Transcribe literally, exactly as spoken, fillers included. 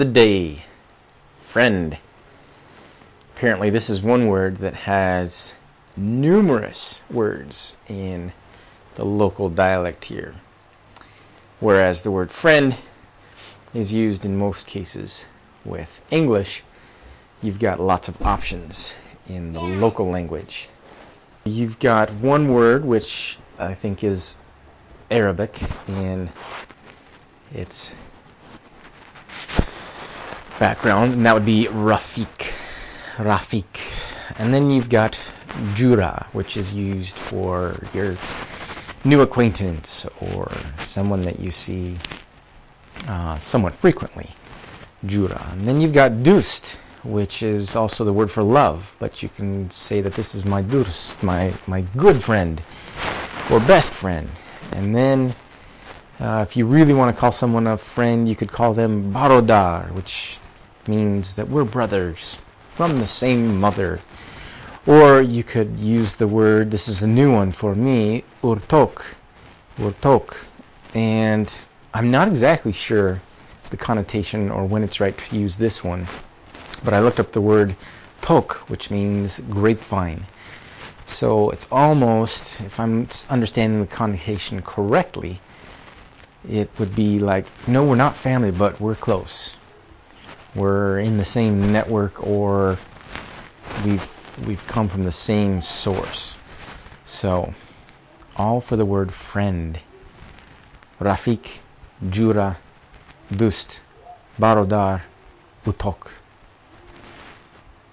The day. Friend. Apparently this is one word that has numerous words in the local dialect here, whereas the word friend is used in most cases. With English, you've got lots of options in the local language. You've got one word which I think is Arabic in its background, and that would be Rafiq. Rafiq. And then you've got Jura, which is used for your new acquaintance or someone that you see uh, somewhat frequently. Jura. And then you've got Dust, which is also the word for love, but you can say that this is my Dust, my, my good friend or best friend. And then uh, if you really want to call someone a friend, you could call them Barodar, which means that we're brothers from the same mother. Or you could use the word, this is a new one for me, Urtok. Urtok. And I'm not exactly sure the connotation or when it's right to use this one, but I looked up the word tok, which means grapevine. So it's almost, if I'm understanding the connotation correctly, it would be like, no, we're not family, but we're close. We're in the same network, or we've we've come from the same source. So, all for the word friend. Rafiq, Jura, Dust, Barodar, Utok.